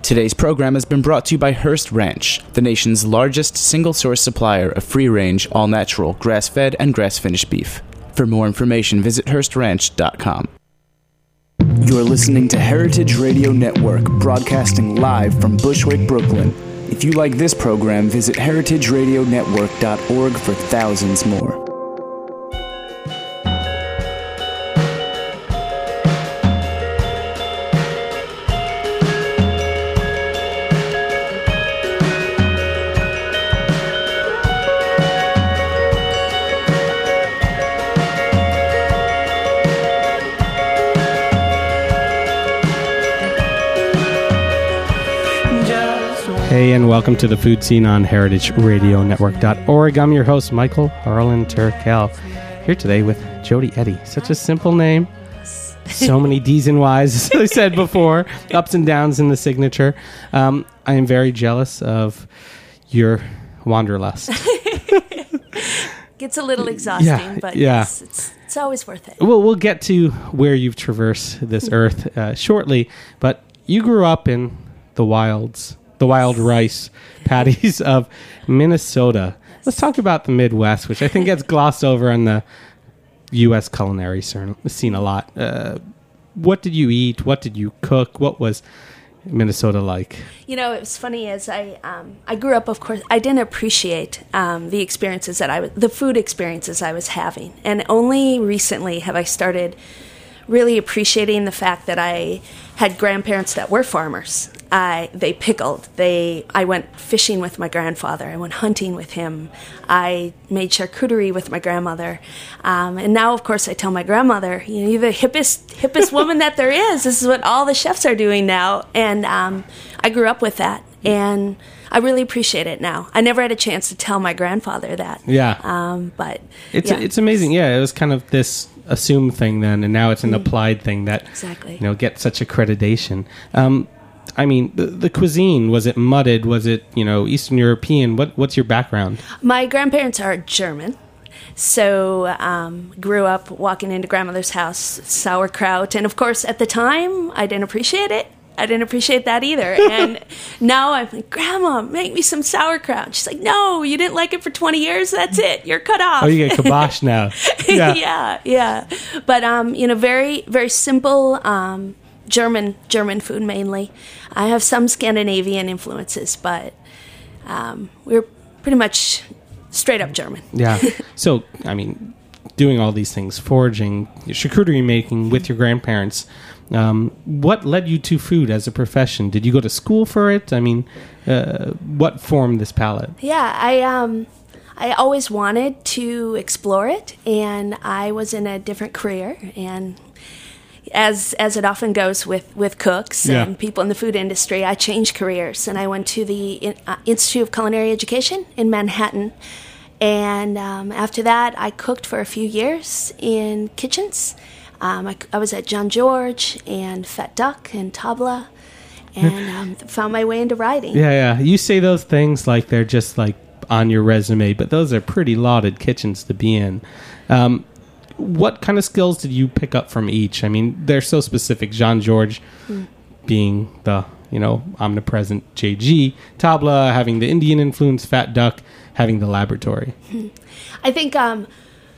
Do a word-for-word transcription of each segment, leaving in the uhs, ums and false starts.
Today's program has been brought to you by Hearst Ranch, the nation's largest single-source supplier of free-range, all-natural, grass-fed, and grass-finished beef. For more information, visit Hearst Ranch dot com. You're listening to Heritage Radio Network, broadcasting live from Bushwick, Brooklyn. If you like this program, visit heritage radio network dot org for thousands more. Hey, and welcome to the Food Scene on heritage radio network dot org. I'm your host, Michael Harlan Turkel, here today with Jody Eddy. Such a simple name. So many D's and Y's, as I said before, ups and downs in the signature. Um, I am very jealous of your wanderlust. Gets a little exhausting, yeah, but yeah. Yes, it's, it's always worth it. Well, we'll get to where you've traversed this earth uh, shortly, but you grew up in the wilds. The wild rice paddies of Minnesota. Yes. Let's talk about the Midwest, which I think gets glossed over on the U S culinary scene a lot. Uh, what did you eat? What did you cook? What was Minnesota like? You know, it was funny as I um, I grew up. Of course, I didn't appreciate um, the experiences that I was, the food experiences I was having, and only recently have I started really appreciating the fact that I had grandparents that were farmers. I they pickled. They I went fishing with my grandfather. I went hunting with him. I made charcuterie with my grandmother. Um, and now, of course, I tell my grandmother, you know, you're the hippest hippest woman that there is. This is what all the chefs are doing now. And um, I grew up with that, and I really appreciate it now. I never had a chance to tell my grandfather that. Yeah. Um, but it's yeah. it's amazing. Yeah, it was kind of this assumed thing then, and now it's an mm. applied thing that exactly you know gets such accreditation. Um, I mean, the, the cuisine, was it mudded? Was it, you know, Eastern European? What What's your background? My grandparents are German. So um, grew up walking into grandmother's house, sauerkraut. And, of course, at the time, I didn't appreciate it. I didn't appreciate that either. And now I'm like, Grandma, make me some sauerkraut. She's like, no, you didn't like it for twenty years. That's it. You're cut off. Oh, you get kibosh now. Yeah, yeah, yeah. But, um, you know, very, very simple um German German food mainly. I have some Scandinavian influences, but um, we're pretty much straight up German. Yeah. So, I mean, doing all these things, foraging, charcuterie making with your grandparents, um, what led you to food as a profession? Did you go to school for it? I mean, uh, what formed this palate? Yeah, I um, I always wanted to explore it, and I was in a different career, and As as it often goes with, with cooks yeah. and people in the food industry, I changed careers, and I went to the uh, Institute of Culinary Education in Manhattan. And um, after that, I cooked for a few years in kitchens. Um, I, I was at John George and Fat Duck and Tabla, and um, found my way into writing. Yeah, yeah. You say those things like they're just like on your resume, but those are pretty lauded kitchens to be in. Um What kind of skills did you pick up from each? I mean, they're so specific. Jean George mm. being the, you know, omnipresent J G, Tabla having the Indian influence, Fat Duck having the laboratory. I think um,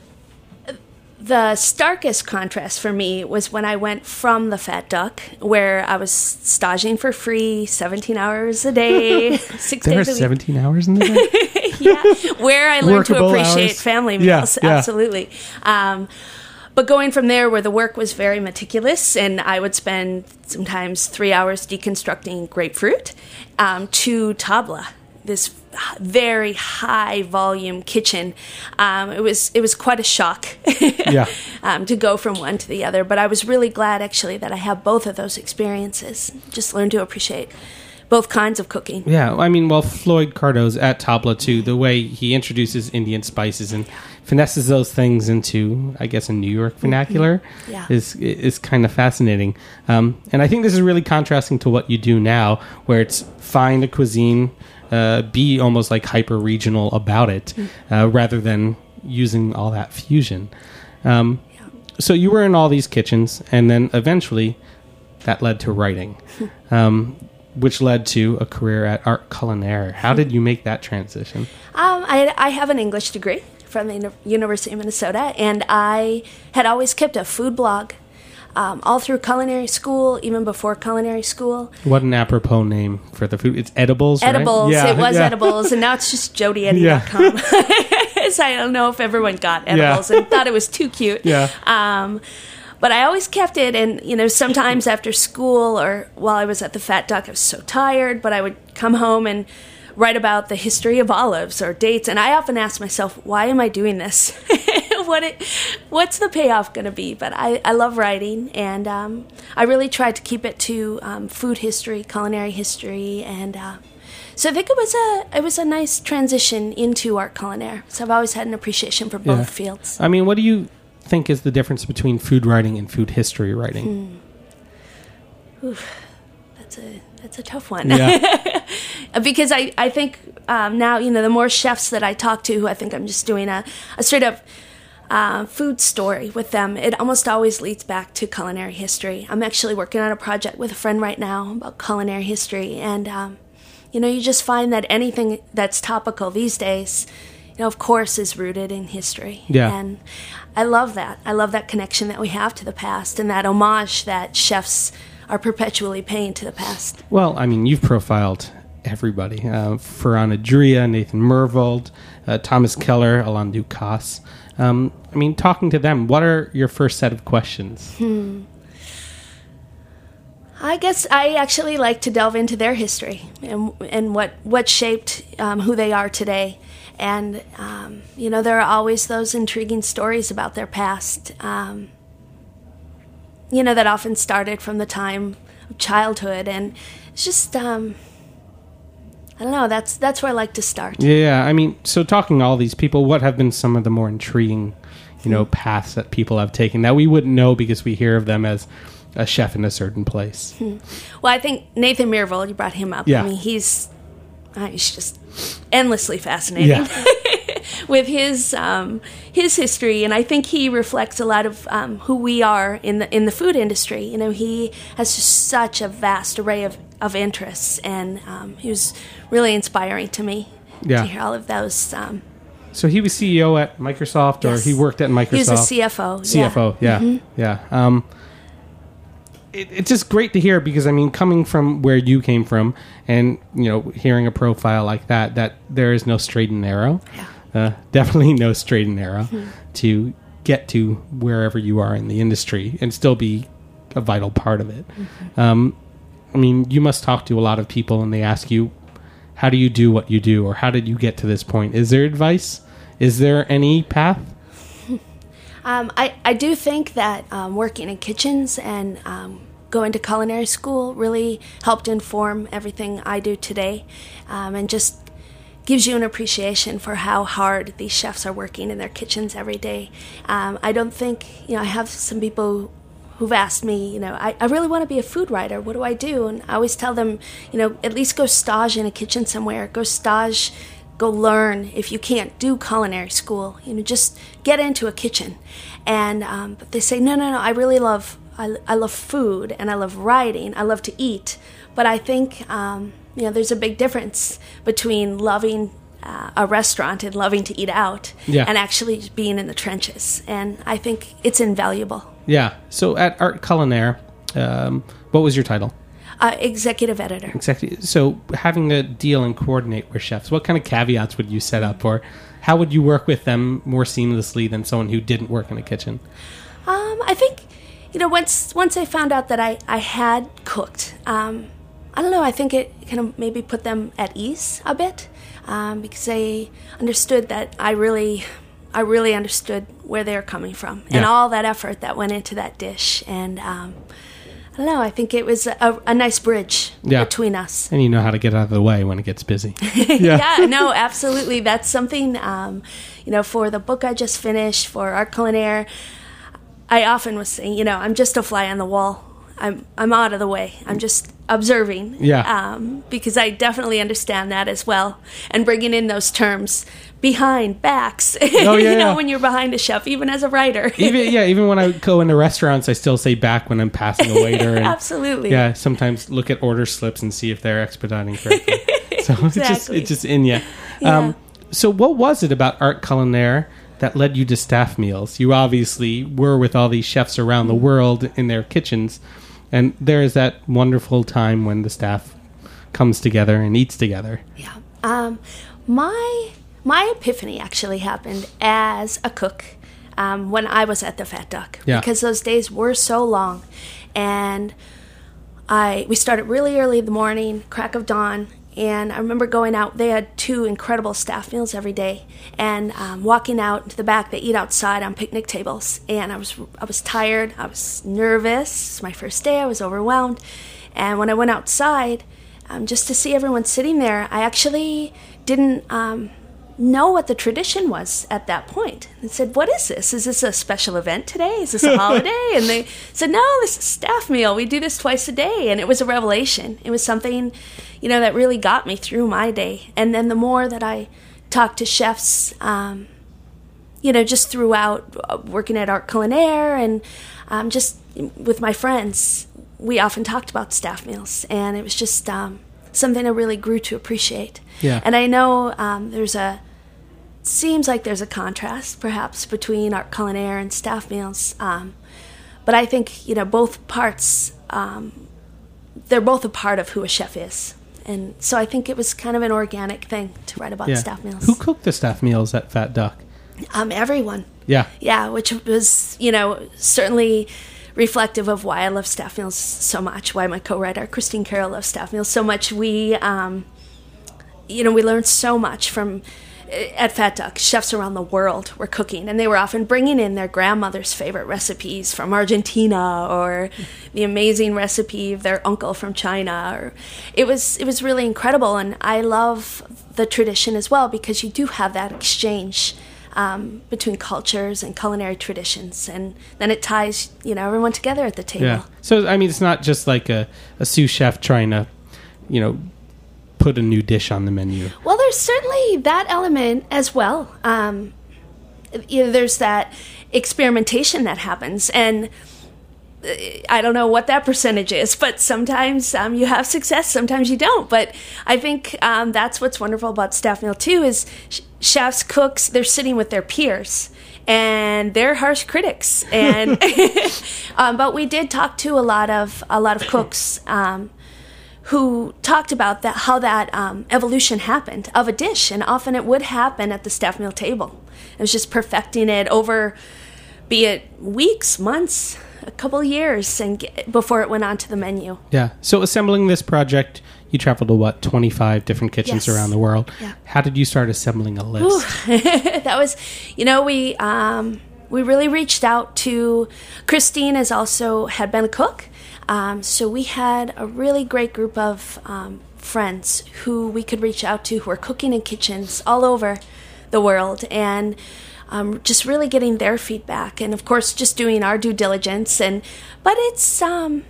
the starkest contrast for me was when I went from the Fat Duck, where I was staging for free, seventeen hours a day, six there days are a week. seventeen hours in the day? Yeah, where I learned Workable to appreciate hours. family meals, Yeah, yeah. absolutely. Um, but going from there, where the work was very meticulous, and I would spend sometimes three hours deconstructing grapefruit, um, to Tabla, this very high volume kitchen. Um, it was it was quite a shock yeah. um, to go from one to the other. But I was really glad, actually, that I have both of those experiences. Just learned to appreciate both kinds of cooking. Yeah, I mean, well, Floyd Cardo's at Tabla, too, the way he introduces Indian spices and finesses those things into, I guess, a New York vernacular mm-hmm. yeah. is is kind of fascinating. Um, and I think this is really contrasting to what you do now, where it's find a cuisine, uh, be almost like hyper-regional about it, mm-hmm. uh, rather than using all that fusion. Um, yeah. So you were in all these kitchens, and then eventually that led to writing. um which led to a career at Art Culinaire. How did you make that transition? Um, I, I have an English degree from the Uni- University of Minnesota, and I had always kept a food blog um, all through culinary school, even before culinary school. What an apropos name for the food. It's Edibles, Edibles. right? It was yeah. Edibles, and now it's just jody eddy dot com. Yeah. So I don't know if everyone got Edibles yeah. and thought it was too cute. Yeah. Um, but I always kept it, and, you know, sometimes after school or while I was at the Fat Duck, I was so tired, but I would come home and write about the history of olives or dates, and I often ask myself, why am I doing this? what it, what's the payoff going to be? But I, I love writing, and um, I really tried to keep it to um, food history, culinary history, and uh, so I think it was a it was a nice transition into Art Culinaire. So I've always had an appreciation for both yeah. fields. I mean, what do you think is the difference between food writing and food history writing? Hmm. Oof, that's a that's a tough one. Yeah. Because I, I think um, now, you know, the more chefs that I talk to, who I think I'm just doing a, a straight up uh, food story with them, it almost always leads back to culinary history. I'm actually working on a project with a friend right now about culinary history, and um, you know, you just find that anything that's topical these days, you know, of course, is rooted in history. Yeah. And I love that. I love that connection that we have to the past and that homage that chefs are perpetually paying to the past. Well, I mean, you've profiled everybody. Uh, Ferran Adria, Nathan Myhrvold, uh, Thomas Keller, Alain Ducasse. Um, I mean, talking to them, what are your first set of questions? Hmm. I guess I actually like to delve into their history and and what, what shaped um, who they are today. And, um, you know, there are always those intriguing stories about their past, um, you know, that often started from the time of childhood. And it's just, um, I don't know, that's that's where I like to start. Yeah, I mean, so talking to all these people, what have been some of the more intriguing, you know, paths that people have taken that we wouldn't know because we hear of them as a chef in a certain place? Hmm. Well, I think Nathan Myhrvold, you brought him up. Yeah. I mean, he's, uh, he's just endlessly fascinating. Yeah. With his um, his history, and I think he reflects a lot of um, who we are in the in the food industry. You know, he has just such a vast array of, of interests, and um, he was really inspiring to me yeah. to hear all of those. Um, so he was C E O at Microsoft, yes. or he worked at Microsoft. He was a C F O. C F O, yeah, yeah. Mm-hmm. yeah. Um, it, it's just great to hear because I mean, coming from where you came from, and you know, hearing a profile like that, that there is no straight and narrow. Yeah. Uh, definitely no straight and narrow mm-hmm. to get to wherever you are in the industry and still be a vital part of it. Mm-hmm. Um, I mean, you must talk to a lot of people and they ask you, how do you do what you do? Or how did you get to this point? Is there advice? Is there any path? Um, I, I do think that um, working in kitchens and um, going to culinary school really helped inform everything I do today, um, and just gives you an appreciation for how hard these chefs are working in their kitchens every day. Um, I don't think, you know, I have some people who've asked me, you know, I, I really want to be a food writer. What do I do? And I always tell them, you know, at least go stage in a kitchen somewhere. Go stage, go learn. If you can't do culinary school, you know, just get into a kitchen. And um, but they say, no, no, no, I really love, I, I love food and I love writing. I love to eat. But I think, um, you know, there's a big difference between loving uh, a restaurant and loving to eat out yeah. and actually being in the trenches. And I think it's invaluable. Yeah. So at Art Culinaire, um, what was your title? Uh, executive editor. Executive. So having to deal and coordinate with chefs, what kind of caveats would you set up, or how would you work with them more seamlessly than someone who didn't work in a kitchen? Um, I think, you know, once once I found out that I, I had cooked, um, I don't know, I think it kind of maybe put them at ease a bit, um, because they understood that I really, I really understood where they were coming from and yeah. all that effort that went into that dish. And um, I don't know, I think it was a, a nice bridge yeah. between us. And you know how to get out of the way when it gets busy. yeah. yeah, no, absolutely. That's something, um, you know, for the book I just finished, for Art Culinaire, I often was saying, you know, I'm just a fly on the wall. I'm I'm out of the way. I'm just observing. Yeah. Um, because I definitely understand that as well. And bringing in those terms behind backs. Oh, yeah, you know, yeah. when you're behind a chef, even as a writer. even yeah, even when I go into restaurants, I still say back when I'm passing a waiter. And, Absolutely. Yeah, sometimes look at order slips and see if they're expediting correctly. So it's just Exactly. it's just in you. Yeah. Um, so what was it about Art Culinaire that led you to staff meals? You obviously were with all these chefs around the world in their kitchens, and there is that wonderful time when the staff comes together and eats together. Yeah. Um, my my epiphany actually happened as a cook um, when I was at the Fat Duck, Yeah. because those days were so long, and I we started really early in the morning, crack of dawn. And I remember going out. They had two incredible staff meals every day, and um, walking out into the back. They eat outside on picnic tables, and I was I was tired. I was nervous. It was my first day. I was overwhelmed, and when I went outside, um, just to see everyone sitting there, I actually didn't um, know what the tradition was at that point. I said, "What is this? Is this a special event today? Is this a holiday?" And they said, "No, this is staff meal. We do this twice a day." And it was a revelation. It was something, you know, that really got me through my day. And then the more that I talked to chefs, um, you know, just throughout uh, working at Art Culinaire and um, just with my friends, we often talked about staff meals. And it was just um, something I really grew to appreciate. Yeah. And I know um, there's a, seems like there's a contrast perhaps between Art Culinaire and staff meals. Um, but I think, you know, both parts, um, they're both a part of who a chef is. And so I think it was kind of an organic thing to write about Yeah. staff meals. Who cooked the staff meals at Fat Duck? Um, everyone. Yeah. Yeah, which was, you know, certainly reflective of why I love staff meals so much, why my co-writer, Christine Carroll, loves staff meals so much. We, um, you know, we learned so much from, at Fat Duck, chefs around the world were cooking, and they were often bringing in their grandmother's favorite recipes from Argentina, or the amazing recipe of their uncle from China. Or it was it was really incredible, and I love the tradition as well, because you do have that exchange um, between cultures and culinary traditions, and then it ties, you know, everyone together at the table. Yeah. So I mean, it's not just like a, a sous chef trying to, you know, put a new dish on the menu. Well, there's certainly that element as well. Um, you know, there's that experimentation that happens, and uh, I don't know what that percentage is, but sometimes um, you have success, sometimes you don't. But I think um, that's what's wonderful about staff meal too, is sh- chefs, cooks, they're sitting with their peers, and they're harsh critics. And um, but we did talk to a lot of a lot of cooks. Um, who talked about that, how that um, evolution happened of a dish, and often it would happen at the staff meal table. It was just perfecting it over, be it weeks, months, a couple of years, and get, before it went onto the menu. Yeah. So assembling this project, you traveled to what, twenty-five different kitchens Yes. around the world. Yeah. How did you start assembling a list? That was, you know, we um, we really reached out to, Christine has also had been a cook. Um, so we had a really great group of um, friends who we could reach out to, who are cooking in kitchens all over the world, and um, just really getting their feedback, and of course just doing our due diligence. And but it's um,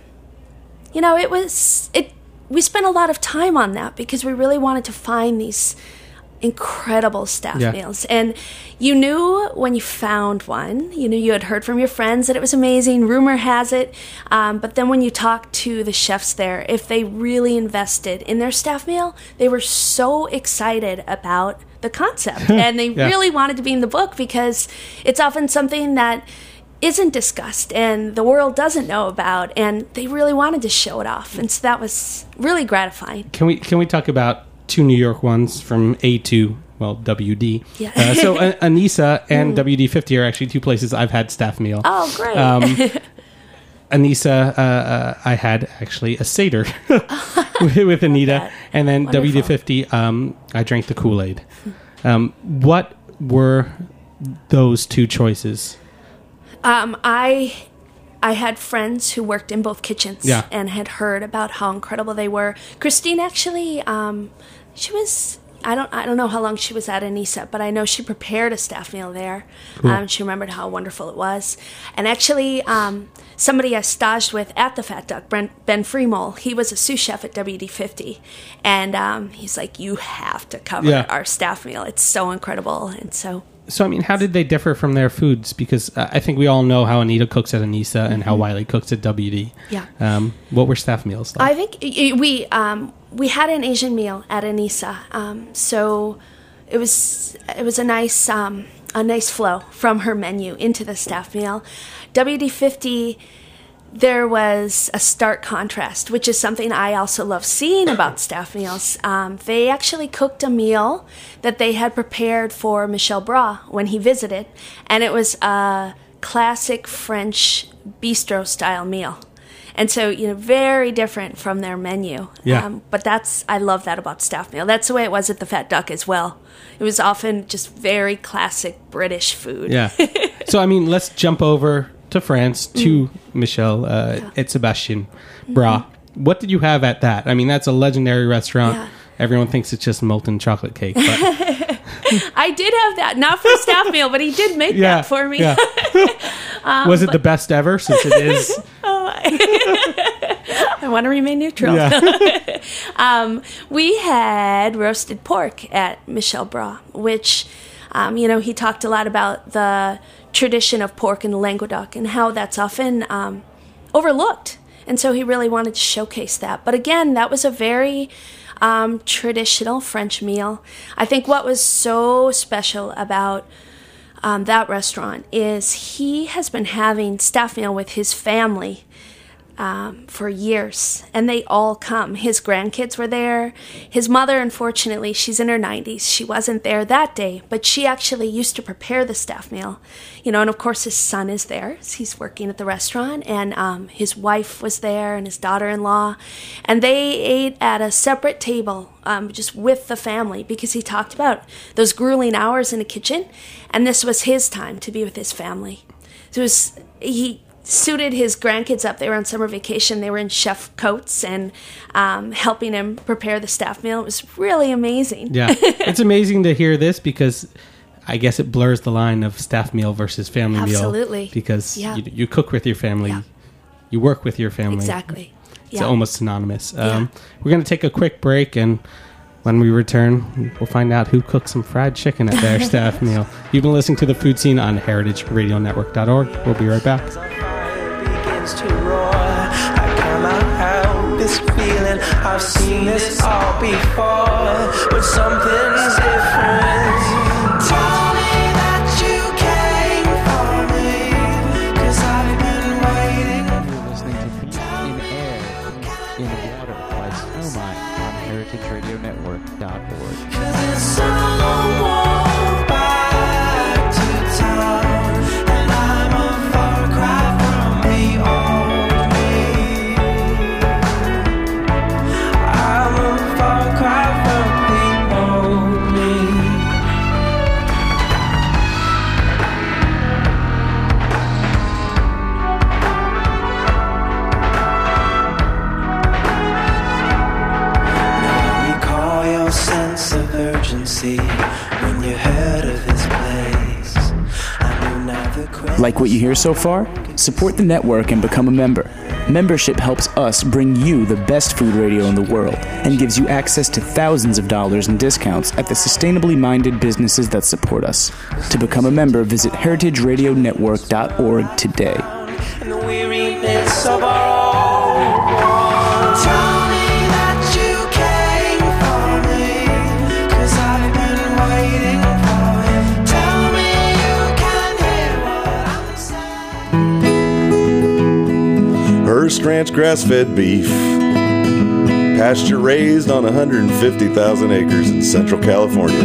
you know, it was it. We spent a lot of time on that because we really wanted to find these incredible staff Yeah. meals. And you knew when you found one, you knew you had heard from your friends that it was amazing, rumor has it, um, but then when you talked to the chefs there, if they really invested in their staff meal, they were so excited about the concept, and they Yeah. really wanted to be in the book, because it's often something that isn't discussed and the world doesn't know about, and they really wanted to show it off, and so that was really gratifying. Can we can we talk about two New York ones from A to, well, W D? Yeah. Uh, so uh, Anissa and W D fifty are actually two places I've had staff meal. Oh, great. Um, Anissa, uh, uh, I had actually a Seder with, with Anita, that. and then Wonderful. W D fifty, um, I drank the Kool-Aid. Um, what were those two choices? Um, I I had friends who worked in both kitchens, Yeah. and had heard about how incredible they were. Christine actually, um, she was I don't I don't know how long she was at Anissa, but I know she prepared a staff meal there. Cool. Um, she remembered how wonderful it was. And actually, um, somebody I staged with at the Fat Duck, Ben, Ben Fremol, he was a sous chef at W D fifty. And um, he's like, you have to cover Yeah. our staff meal. It's so incredible. And so... So, I mean, how did they differ from their foods? Because uh, I think we all know how Anita cooks at Anissa and how Wiley cooks at W D. Yeah. Um, what were staff meals like? I think y- we um, we had an Asian meal at Anissa, um, so it was it was a nice um, a nice flow from her menu into the staff meal. W D fifty, there was a stark contrast, which is something I also love seeing about staff meals. Um, they actually cooked a meal that they had prepared for Michel Bras when he visited, and it was a classic French bistro-style meal. And so, you know, very different from their menu. Yeah. Um, but that's, I love that about staff meal. That's the way it was at the Fat Duck as well. It was often just very classic British food. Yeah. So, I mean, let's jump over to France, to mm. Michel uh, yeah. et Sebastien Bras. Mm-hmm. What did you have at that? I mean, that's a legendary restaurant. Yeah. Everyone thinks it's just molten chocolate cake. But I did have that, not for staff meal, but he did make yeah, that for me. Yeah. um, Was it but, the best ever, since it is? Oh, I want to remain neutral. Yeah. um, we had roasted pork at Michel Bras, which, um, you know, he talked a lot about the tradition of pork in Languedoc and how that's often um, overlooked. And so he really wanted to showcase that. But again, that was a very um, traditional French meal. I think what was so special about um, that restaurant is he has been having staff meal with his family Um, for years, and they all come. His grandkids were there. His mother, unfortunately, she's in her nineties. She wasn't there that day, but she actually used to prepare the staff meal. You know, and of course his son is there. He's working at the restaurant, and um, his wife was there, and his daughter-in-law, and they ate at a separate table, um, just with the family, because he talked about those grueling hours in the kitchen, and this was his time to be with his family. So it was, he suited his grandkids up. They were on summer vacation. They were in chef coats and um, helping him prepare the staff meal. It was really amazing. Yeah. It's amazing to hear this, because I guess it blurs the line of staff meal versus family Absolutely. meal. Absolutely. Because yeah. you, you cook with your family. Yeah. You work with your family. Exactly. It's yeah. almost synonymous. Um, yeah. We're going to take a quick break, and when we return, we'll find out who cooked some fried chicken at their staff meal. You've been listening to The Food Scene on heritage radio network dot org. We'll be right back. To roar, I cannot help this feeling. I've seen this all before, but something's different. Tell me that you came for me, 'cause I've been waiting. You're listening to Beat in Air, in Water by Snowmine on heritage radio network dot org. 'Cause it's a long walk back to town, and I'm a far cry from the old me. I'm a far cry from the old me. Now recall your sense of urgency when you heard of this place. I knew now the question. Like what you hear so far? Support the network and become a member. Membership helps us bring you the best food radio in the world and gives you access to thousands of dollars in discounts at the sustainably minded businesses that support us. To become a member, visit heritage radio network dot org today. And the weariness of our old world. Tell me that you came for me, 'cause I've been waiting for it. Tell me you can hear what I'm saying. Hearst Ranch grass-fed beef, pasture raised on one hundred fifty thousand acres in Central California.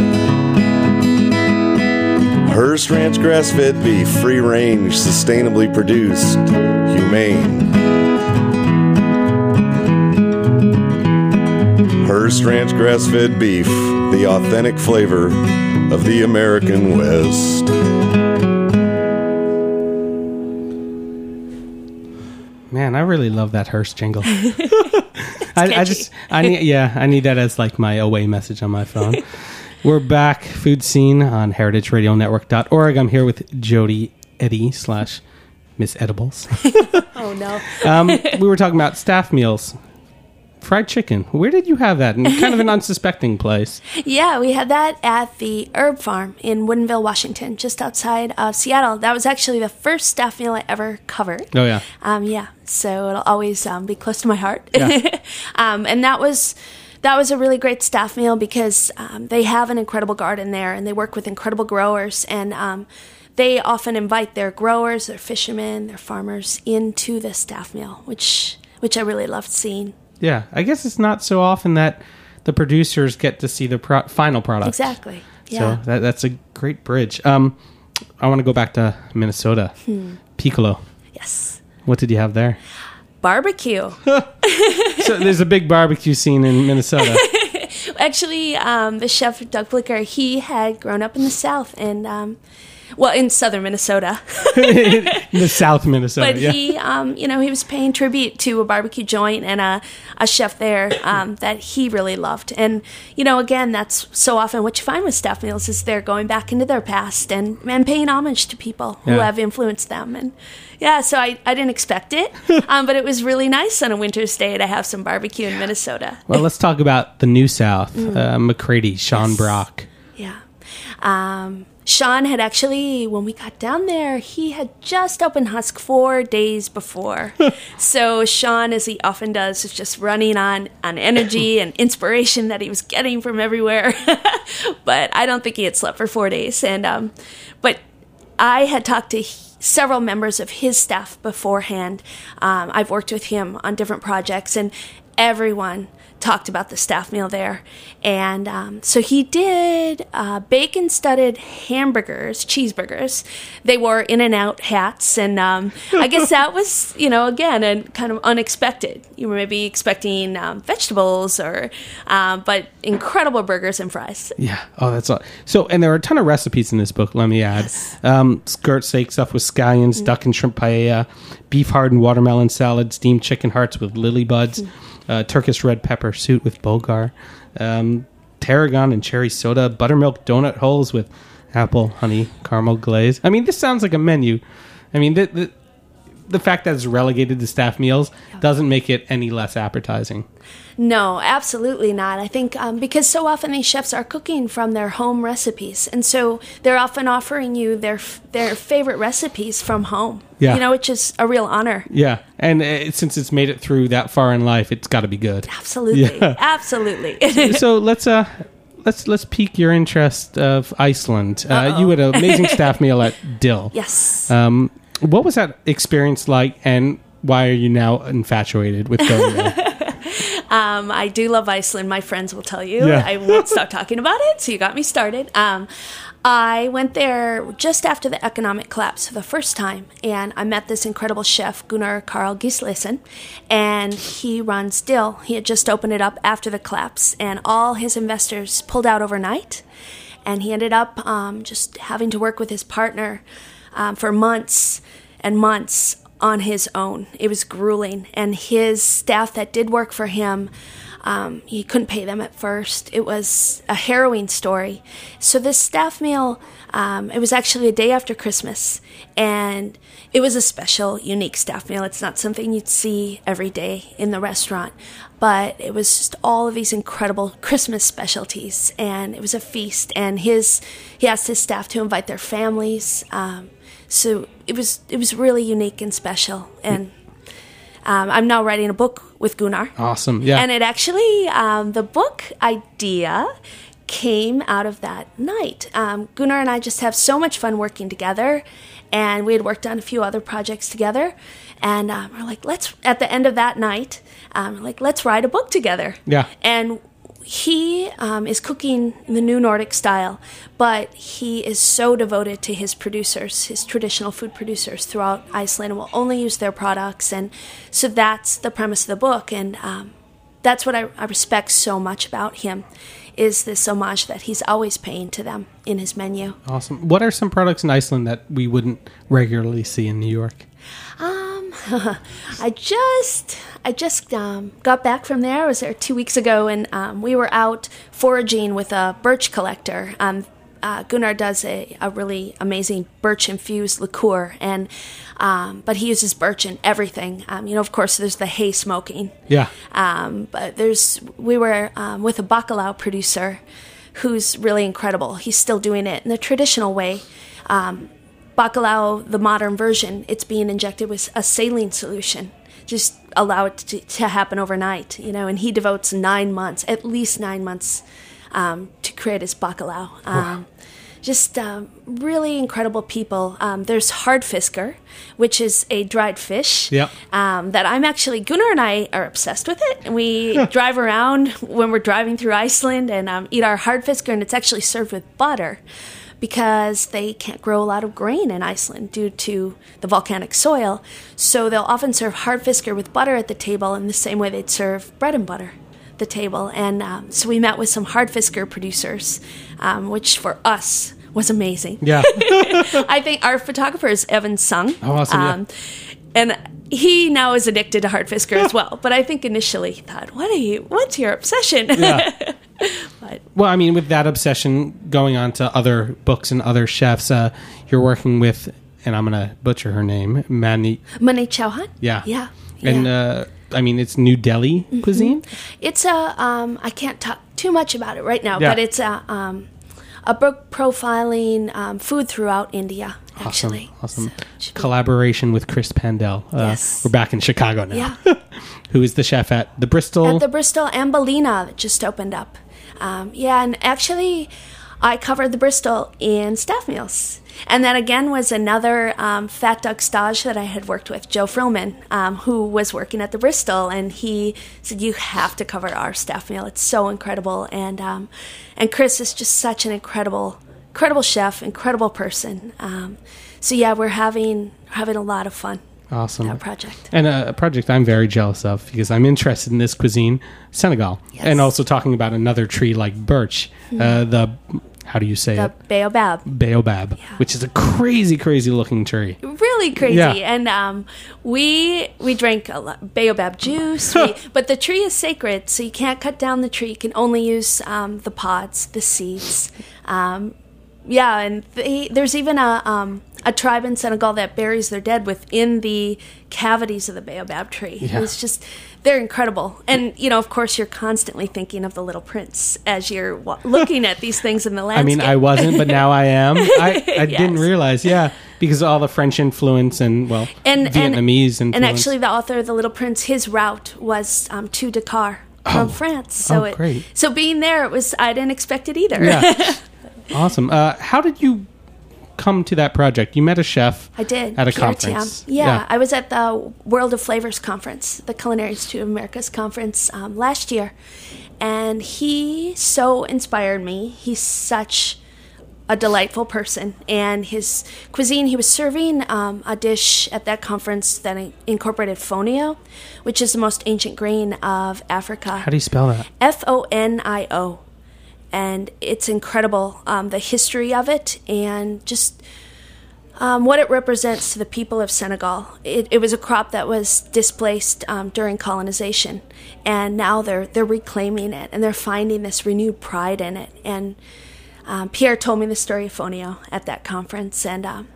Hearst Ranch grass-fed beef, free range, sustainably produced, humane. Hearst Ranch grass-fed beef, the authentic flavor of the American West. Man, I really love that Hearst jingle. I, I catchy. just, I need, yeah, I need that as like my away message on my phone. We're back, Food Scene on heritage radio network dot org. I'm here with Jody Eddy slash Miss Edibles. Oh, no. um, we were talking about staff meals. Fried chicken. Where did you have that? In kind of an unsuspecting place. Yeah, we had that at the Herb Farm in Woodinville, Washington, just outside of Seattle. That was actually the first staff meal I ever covered. Oh, yeah. Um, yeah, so it'll always um, be close to my heart. Yeah. um, and that was that was a really great staff meal because um, they have an incredible garden there, and they work with incredible growers, and um, they often invite their growers, their fishermen, their farmers into the staff meal, which which I really loved seeing. Yeah, I guess it's not so often that the producers get to see the pro- final product. Exactly. Yeah. So that, that's a great bridge. Um, I want to go back to Minnesota. Hmm. Piccolo. Yes. What did you have there? Barbecue. So there's a big barbecue scene in Minnesota. Actually, um, the chef, Doug Blicker, he had grown up in the South and, um, well, in southern Minnesota. In the South Minnesota, But yeah. he, um, you know, he was paying tribute to a barbecue joint and a, a chef there um, that he really loved. And, you know, again, that's so often what you find with staff meals is they're going back into their past and, and paying homage to people who Yeah. have influenced them. And, yeah, so I, I didn't expect it, um, but it was really nice on a winter's day to have some barbecue in Minnesota. Well, let's talk about the New South. Uh, McCready, Sean Yes. Brock. Yeah. Um, Sean had actually, when we got down there, he had just opened Husk four days before. So Sean, as he often does, is just running on, on energy and inspiration that he was getting from everywhere. But I don't think he had slept for four days. And um, but I had talked to he- several members of his staff beforehand. Um, I've worked with him on different projects, and everyone talked about the staff meal there. And um, so he did uh, bacon-studded hamburgers, cheeseburgers. They wore In-N-Out hats, and um, I guess that was, you know, again, a kind of unexpected. You were maybe expecting um, vegetables, or, um, but incredible burgers and fries. Yeah. Oh, that's all. So, and there are a ton of recipes in this book, let me add. Yes. Um, skirt steak stuff with scallions, duck and shrimp paella, beef hardened watermelon salad, steamed chicken hearts with lily buds, uh, Turkish red pepper soup with bulgur, um, tarragon and cherry soda, buttermilk donut holes with apple, honey, caramel glaze. I mean, this sounds like a menu. I mean, the, the, the fact that it's relegated to staff meals doesn't make it any less appetizing. No, absolutely not. I think um, because so often these chefs are cooking from their home recipes, and so they're often offering you their their favorite recipes from home. Yeah. You know, which is a real honor. Yeah, and uh, since it's made it through that far in life, it's got to be good. Absolutely, Yeah. absolutely. So let's uh let's let's pique your interest of Iceland. Uh, you had an amazing staff meal at Dill. Yes. Um, what was that experience like, and why are you now infatuated with going there? Um, I do love Iceland. My friends will tell you. Yeah. I won't stop talking about it, so you got me started. Um, I went there just after the economic collapse for the first time, and I met this incredible chef, Gunnar Karl Gislesen, and he runs Dill. He had just opened it up after the collapse, and all his investors pulled out overnight, and he ended up um, just having to work with his partner um, for months and months on his own. It was grueling, and his staff that did work for him, um, he couldn't pay them at first. It was a harrowing story. So this staff meal, um, it was actually a day after Christmas, and it was a special, unique staff meal. It's not something you'd see every day in the restaurant, but it was just all of these incredible Christmas specialties, and it was a feast. And his he asked his staff to invite their families. Um, So it was it was really unique and special, and um, I'm now writing a book with Gunnar. Awesome, yeah. And it actually um, the book idea came out of that night. Um, Gunnar and I just have so much fun working together, and we had worked on a few other projects together, and um, we're like, let's at the end of that night, um, like let's write a book together. Yeah. And he um, is cooking in the new Nordic style, but he is so devoted to his producers, his traditional food producers throughout Iceland, and will only use their products. And so that's the premise of the book, and um, that's what I, I respect so much about him, is this homage that he's always paying to them in his menu. Awesome. What are some products in Iceland that we wouldn't regularly see in New York? Um, I just I just um, got back from there. I was there two weeks ago, and um, we were out foraging with a birch collector. Um, uh, Gunnar does a, a really amazing birch-infused liqueur, and um, but he uses birch in everything. Um, you know, of course, there's the hay smoking. Yeah. Um, but there's we were um, with a bacalhau producer who's really incredible. He's still doing it in the traditional way. Um, Bacalhau, the modern version, it's being injected with a saline solution. Just allow it to, to happen overnight, you know. And he devotes nine months, at least nine months, um, to create his bacalhau. Um, Wow. Just um, really incredible people. Um, there's Hardfisker, which is a dried fish. Yep. Um, that I'm actually, Gunnar and I are obsessed with it. And we drive around when we're driving through Iceland and um, eat our Hardfisker, and it's actually served with butter, because they can't grow a lot of grain in Iceland due to the volcanic soil. So they'll often serve Hardfisker with butter at the table in the same way they'd serve bread and butter at the table. And um, so we met with some Hardfisker producers, um, which for us was amazing. Yeah. I think our photographer is Evan Sung. Oh, awesome, yeah. Um, and he now is addicted to Hardfisker as well. But I think initially he thought, what are you, what's your obsession? Yeah. But Well, I mean, with that obsession going on to other books and other chefs, uh, you're working with, and I'm going to butcher her name, Mani. Mani Chauhan? Yeah. Yeah. And, yeah. uh, I mean, it's New Delhi cuisine? It's a, um, I can't talk too much about it right now, Yeah. but it's a, um, a book profiling um, food throughout India, actually. Awesome. Awesome. So it should be- Collaboration with Chris Pandel. Uh, Yes. We're back in Chicago now. Yeah. Who is the chef at the Bristol? At the Bristol Ambalina that just opened up. Um, yeah, and actually, I covered the Bristol in staff meals. And that again was another um, Fat Duck stage that I had worked with, Joe Frillman, um, who was working at the Bristol, and he said, "You have to cover our staff meal. It's so incredible." And um, and Chris is just such an incredible, incredible chef, incredible person. Um, so yeah, we're having having a lot of fun. Awesome. That project. And a project I'm very jealous of because I'm interested in this cuisine, Senegal. Yes. And also talking about another tree like birch, uh, the, how do you say The it? baobab. Baobab, Yeah. which is a crazy, crazy looking tree. Really crazy. Yeah. And um, we we drank a lot baobab juice, we, but the tree is sacred, so you can't cut down the tree. You can only use um, the pods, the seeds. Um, yeah, and they, there's even a um, a tribe in Senegal that buries their dead within the cavities of the baobab tree. Yeah. It's just, they're incredible. And, you know, of course, you're constantly thinking of the Little Prince as you're wa- looking at these things in the I landscape. mean, I wasn't, but now I am. I, I Yes. didn't realize, yeah, because of all the French influence and, well, and, Vietnamese and, influence. and actually the author of The Little Prince, his route was um, to Dakar from Oh. France. So Oh, it, great. So being there, it was, I didn't expect it either. Yeah. Awesome. Uh, how did you come to that project? You met a chef I did. at a Pierre conference. Thiam. Yeah, I was at the World of Flavors conference, the Culinary Institute of America's conference um, last year. And he so inspired me. He's such a delightful person. And his cuisine, he was serving um, a dish at that conference that in- incorporated fonio, which is the most ancient grain of Africa. How do you spell that? F O N I O. And it's incredible, um, the history of it and just um, what it represents to the people of Senegal. It, it was a crop that was displaced um, during colonization, and now they're they're reclaiming it and they're finding this renewed pride in it. And um, Pierre told me the story of fonio at that conference, and um,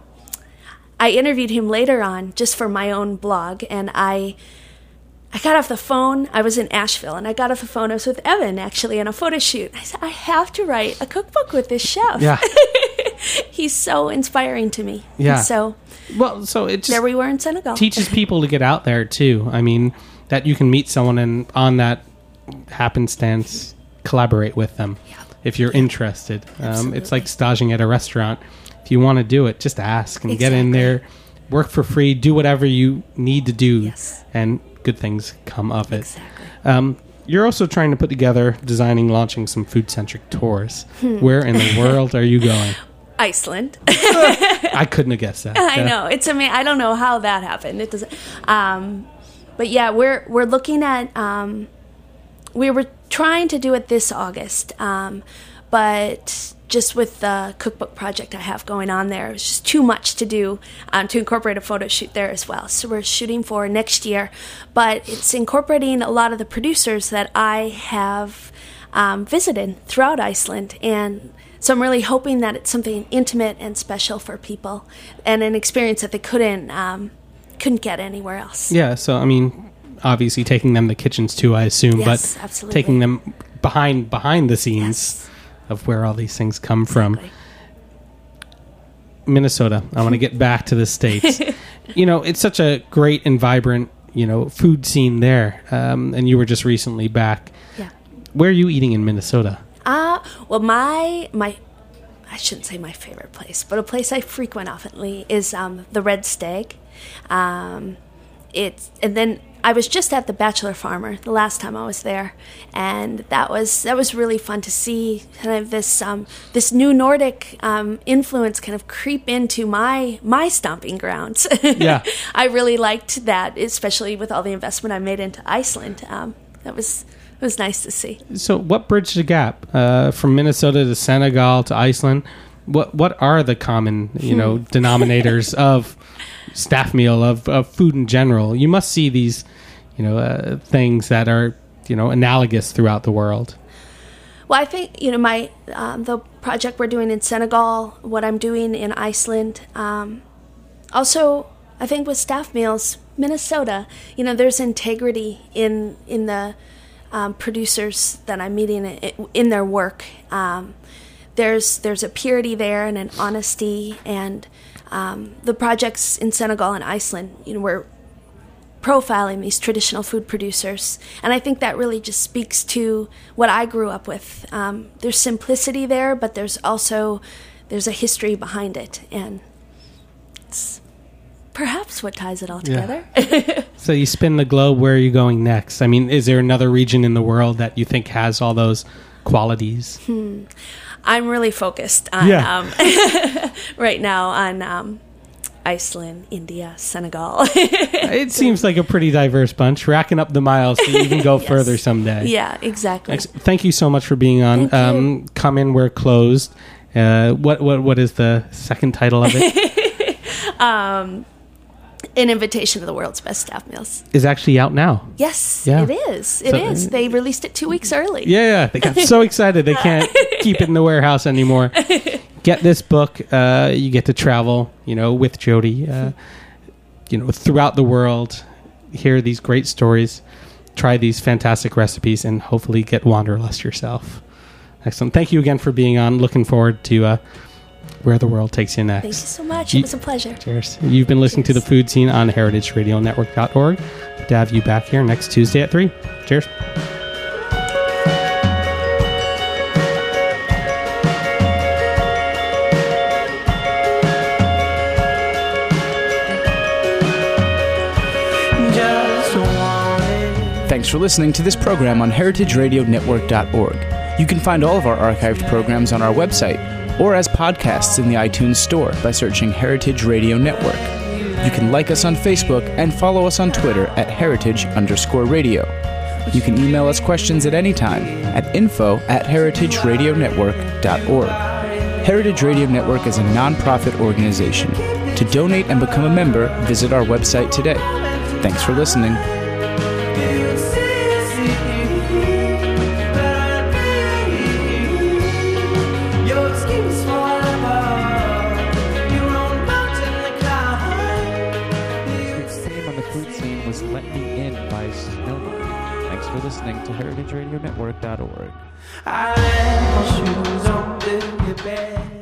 I interviewed him later on just for my own blog, and I. I got off the phone. I was in Asheville, and I got off the phone. I was with Evan, actually, in a photo shoot. I said, I have to write a cookbook with this chef. Yeah. He's so inspiring to me. Yeah. And so Well, so it just there we were in Senegal. teaches people to get out there, too. I mean, that you can meet someone and on that happenstance collaborate with them if you're interested. Um, it's like staging at a restaurant. If you want to do it, just ask and get in Exactly. there, work for free, do whatever you need to do, Yes. and good things come of it. Exactly. Um, you're also trying to put together, designing, launching some food-centric tours. Hmm. Where in the world are you going? Iceland. I couldn't have guessed that. I Uh, know. It's I mean, I don't know how that happened. It doesn't. Um, but yeah, we're we're looking at. Um, we were trying to do it this August, um, but just with the cookbook project I have going on there, it's just too much to do um, to incorporate a photo shoot there as well. So we're shooting for next year, but it's incorporating a lot of the producers that I have um, visited throughout Iceland, and so I'm really hoping that it's something intimate and special for people, and an experience that they couldn't um, couldn't get anywhere else. Yeah, so I mean, obviously taking them to kitchens too, I assume, Yes, but absolutely. taking them behind behind the scenes. Yes. Of where all these things come from. Exactly. Minnesota. I want to get back to the States. You know, it's such a great and vibrant, you know, food scene there. Um, and you were just recently back. Yeah. Where are you eating in Minnesota? Uh, well, my, my, I shouldn't say my favorite place, but a place I frequent oftenly is um, the Red Stag. Um, it's, and then I was just at the Bachelor Farmer the last time I was there, and that was that was really fun to see kind of this um, this new Nordic um, influence kind of creep into my my stomping grounds. Yeah. I really liked that, especially with all the investment I made into Iceland. Um, that was it was nice to see. So what bridged the gap uh, from Minnesota to Senegal to Iceland? What what are the common, you know, denominators of staff meal, of, of food in general? You must see these, you know, uh, things that are, you know, analogous throughout the world. Well, I think, you know, my um, the project we're doing in Senegal, what I'm doing in Iceland, um, also I think with staff meals, Minnesota, you know, there's integrity in in the um, producers that I'm meeting in, in their work. Um, there's there's a purity there and an honesty, and um, the projects in Senegal and Iceland, you know, we're profiling these traditional food producers, and I think that really just speaks to what I grew up with. Um, there's simplicity there, but there's also there's a history behind it, and it's perhaps what ties it all together. Yeah. So you spin the globe. Where are you going next? I mean, is there another region in the world that you think has all those qualities? Hmm. I'm really focused on Yeah. um, right now on um, Iceland, India, Senegal. It seems like a pretty diverse bunch, racking up the miles to even go Yes. further someday. Yeah, exactly. Ex- Thank you so much for being on. Thank you. Um, Come In, We're Closed. Uh, what what what is the second title of it? um, An Invitation to the World's Best Staff Meals. Is actually out now. Yes, Yeah. it is. It So- is. They released it two weeks early. Yeah, yeah. They got so excited they can't keep it in the warehouse anymore. Get this book. Uh, you get to travel, you know, with Jody, uh, you know, throughout the world. Hear these great stories. Try these fantastic recipes, and hopefully get wanderlust yourself. Excellent. Thank you again for being on. Looking forward to uh, where the world takes you next. Thank you so much. You- It was a pleasure. Cheers. You've been listening to The Food Scene on heritage radio network dot org. To have you back here next Tuesday at three. Cheers. Just wanted Thanks for listening to this program on heritage radio network dot org. You can find all of our archived programs on our website or as podcasts in the iTunes Store by searching Heritage Radio Network. You can like us on Facebook and follow us on Twitter at heritage underscore radio. You can email us questions at any time at info at heritage radio network dot org. Heritage Radio Network is a nonprofit organization. To donate and become a member, visit our website today. Thanks for listening. Theme on The Food Scene was Let Me In by Snowman. Thanks for listening to heritage radio network dot org. I left my shoes on the bed.